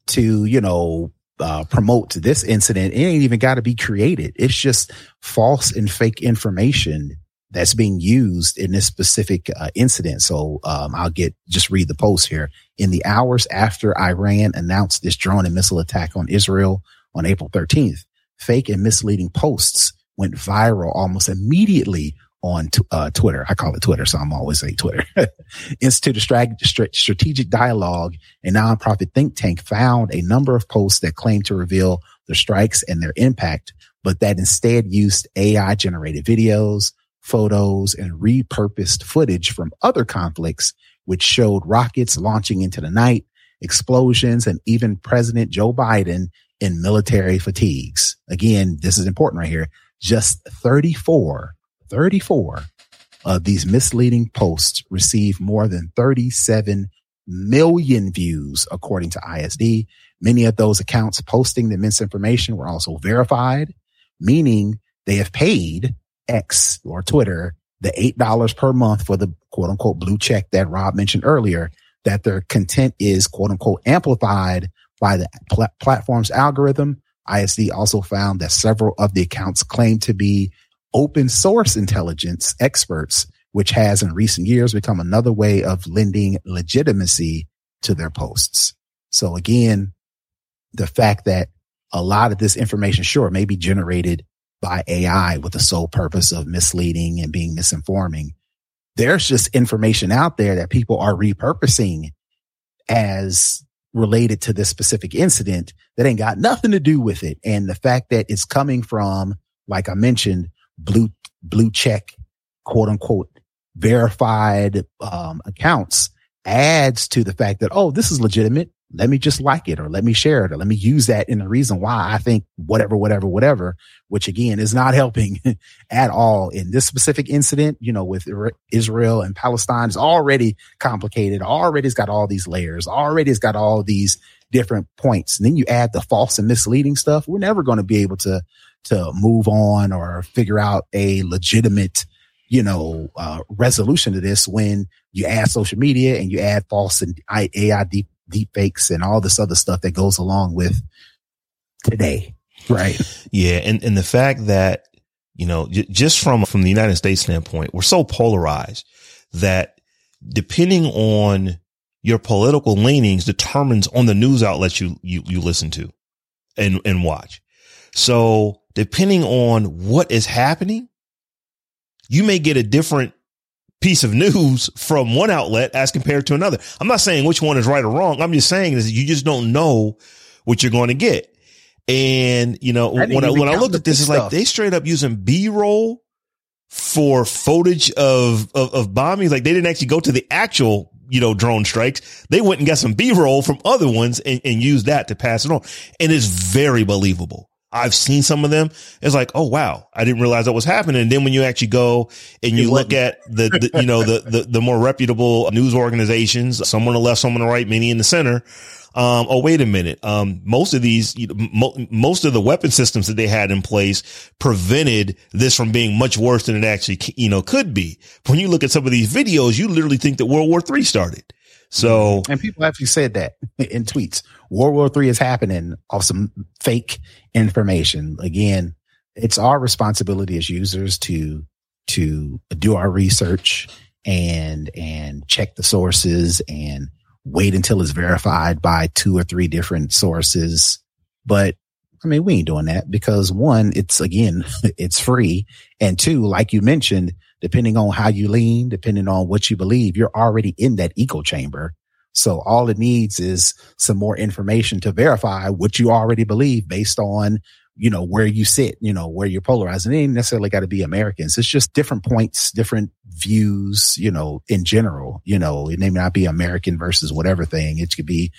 to, promote this incident. It ain't even got to be created. It's just false and fake information that's being used in this specific incident. So I'll just read the post here. In the hours after Iran announced this drone and missile attack on Israel on April 13th, fake and misleading posts went viral almost immediately on Twitter. I call it Twitter, so I'm always saying Twitter. Institute of Strategic Dialogue, a nonprofit think tank, found a number of posts that claimed to reveal the strikes and their impact, but that instead used AI generated videos, photos, and repurposed footage from other conflicts, which showed rockets launching into the night, explosions, and even President Joe Biden in military fatigues. Again, this is important right here. Just 34 of these misleading posts received more than 37 million views, according to ISD. Many of those accounts posting the misinformation were also verified, meaning they have paid X or Twitter the $8 per month for the quote unquote blue check that Rob mentioned earlier, that their content is quote unquote amplified by the platform's algorithm. ISD also found that several of the accounts claim to be open source intelligence experts, which has in recent years become another way of lending legitimacy to their posts. So again, the fact that a lot of this information, sure, may be generated by AI with the sole purpose of misleading and being misinforming. There's just information out there that people are repurposing as related to this specific incident that ain't got nothing to do with it. And the fact that it's coming from, like I mentioned, blue check, quote unquote, verified accounts adds to the fact that, oh, this is legitimate. Let me just like it, or let me share it, or let me use that in the reason why I think whatever, which again is not helping at all in this specific incident, with Israel and Palestine is already complicated, already has got all these layers, already has got all these different points. And then you add the false and misleading stuff. We're never going to be able to move on or figure out a legitimate, resolution to this when you add social media and you add false and AI deep fakes and all this other stuff that goes along with today. Right. Yeah. And the fact that, just from the United States standpoint, we're so polarized that depending on your political leanings determines on the news outlets you listen to and watch. So depending on what is happening, you may get a different piece of news from one outlet as compared to another. I'm not saying which one is right or wrong. I'm just saying is you just don't know what you're going to get. And, when I looked at this, it's like they straight up using B-roll for footage of bombings. Like they didn't actually go to the actual, drone strikes. They went and got some B-roll from other ones and used that to pass it on. And it's very believable. I've seen some of them. It's like, oh, wow, I didn't realize that was happening. And then when you actually go and you look at the more reputable news organizations, some on the left, some on the right, many in the center. Oh, wait a minute. Most of these, most of the weapon systems that they had in place prevented this from being much worse than it actually, could be. When you look at some of these videos, you literally think that World War III started. So, and people actually said that in tweets. World War III is happening off some fake information. Again, it's our responsibility as users to do our research and check the sources and wait until it's verified by 2 or 3 different sources. But I mean, we ain't doing that because 1, it's free. And 2, like you mentioned, depending on how you lean, depending on what you believe, you're already in that echo chamber. So all it needs is some more information to verify what you already believe based on, where you sit, where you're polarized. And it ain't necessarily got to be Americans. It's just different points, different views, in general. It may not be American versus whatever thing. It could be,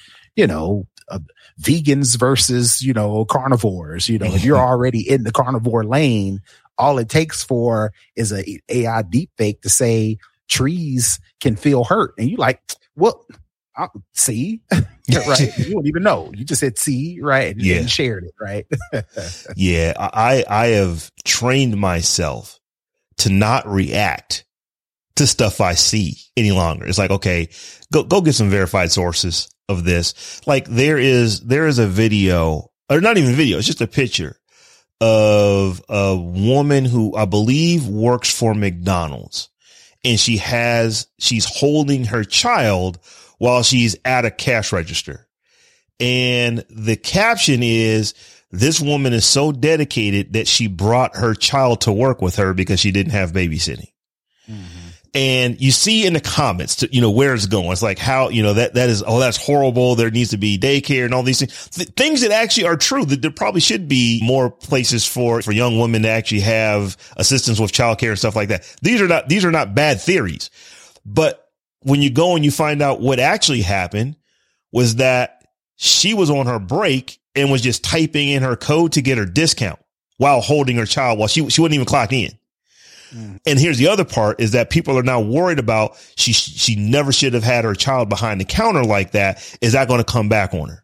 vegans versus, carnivores. If you're already in the carnivore lane, all it takes for is a AI deepfake to say trees can feel hurt. And you like, well, see, right? You don't even know. You just said see, right? And shared it, right? Yeah, I have trained myself to not react to stuff I see any longer. It's like, okay, go get some verified sources of this. Like there is a video, or not even video, it's just a picture of a woman who I believe works for McDonald's, and she's holding her child while she's at a cash register. And the caption is, this woman is so dedicated that she brought her child to work with her because she didn't have babysitting. Mm-hmm. And you see in the comments, where it's going. It's like how, that is, oh, that's horrible. There needs to be daycare and all these things, things that actually are true, that there probably should be more places for young women to actually have assistance with childcare and stuff like that. These are not bad theories, but when you go and you find out what actually happened was that she was on her break and was just typing in her code to get her discount while holding her child while she wouldn't even clock in. Mm. And here's the other part is that people are now worried about she never should have had her child behind the counter like that. Is that going to come back on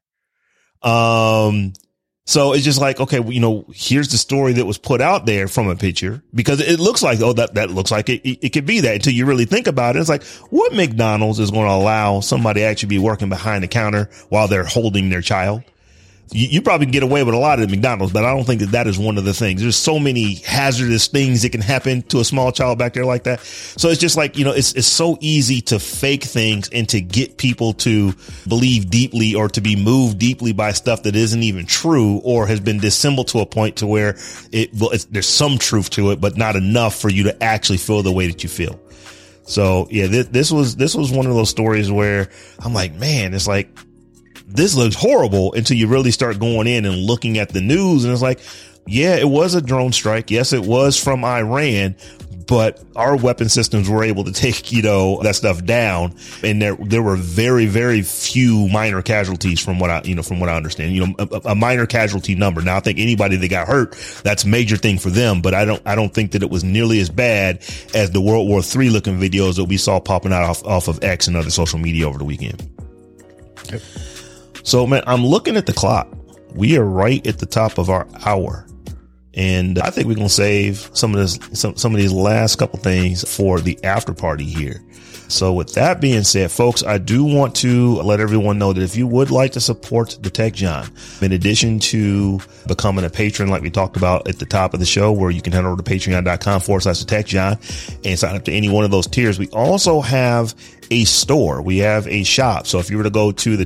her? So it's just like, okay, here's the story that was put out there from a picture because it looks like, oh, that looks like it could be that until you really think about it. It's like, what McDonald's is going to allow somebody to actually be working behind the counter while they're holding their child? You probably can get away with a lot at McDonald's, but I don't think that is one of the things. There's so many hazardous things that can happen to a small child back there like that. So it's just like, it's so easy to fake things and to get people to believe deeply or to be moved deeply by stuff that isn't even true or has been dissembled to a point to where there's some truth to it, but not enough for you to actually feel the way that you feel. So yeah, this was one of those stories where I'm like, man, it's like, this looks horrible until you really start going in and looking at the news. And it's like, yeah, it was a drone strike. Yes, it was from Iran, but our weapon systems were able to take, that stuff down. And there were very, very few minor casualties from what I understand, a minor casualty number. Now I think anybody that got hurt, that's a major thing for them. But I don't think that it was nearly as bad as the World War III looking videos that we saw popping out off of X and other social media over the weekend. Yep. So, man, I'm looking at the clock. We are right at the top of our hour. And I think we're going to save some of these last couple things for the after party here. So with that being said, folks, I do want to let everyone know that if you would like to support the Tech John, in addition to becoming a patron, like we talked about at the top of the show, where you can head over to patreon.com/the Tech John and sign up to any one of those tiers. We also have a store. We have a shop. So if you were to go to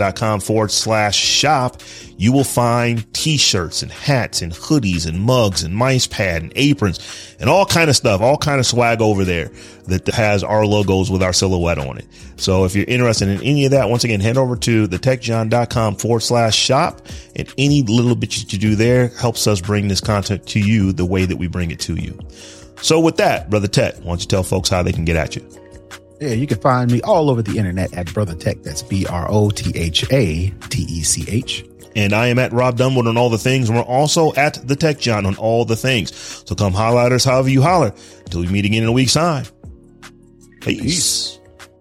thetechjohn.com/shop, you will find t-shirts and hats and hoodies and mugs and mice pad and aprons and all kind of stuff, all kind of swag over there that has our logos with our silhouette on it. So if you're interested in any of that, once again, head over to thetechjohn.com/shop, and any little bit that you do there helps us bring this content to you the way that we bring it to you. So with that, Brother Tech, why don't you tell folks how they can get at you? Yeah, you can find me all over the internet at Brother Tech. That's BROTHATECH. And I am at Rob Dunwood on all the things. And we're also at the Tech John on all the things. So come holler at us however you holler. Until we meet again in a week's time. Peace.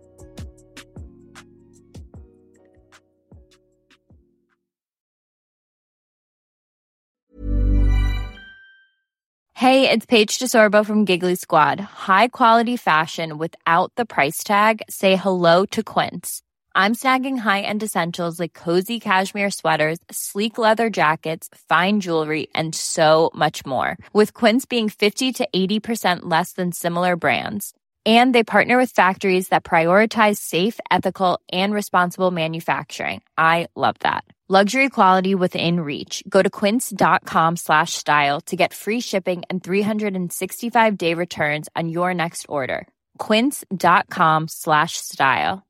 Hey, it's Paige DeSorbo from Giggly Squad. High quality fashion without the price tag. Say hello to Quince. I'm snagging high-end essentials like cozy cashmere sweaters, sleek leather jackets, fine jewelry, and so much more. With Quince being 50 to 80% less than similar brands. And they partner with factories that prioritize safe, ethical, and responsible manufacturing. I love that. Luxury quality within reach. Go to quince.com/style to get free shipping and 365-day returns on your next order. Quince.com/style.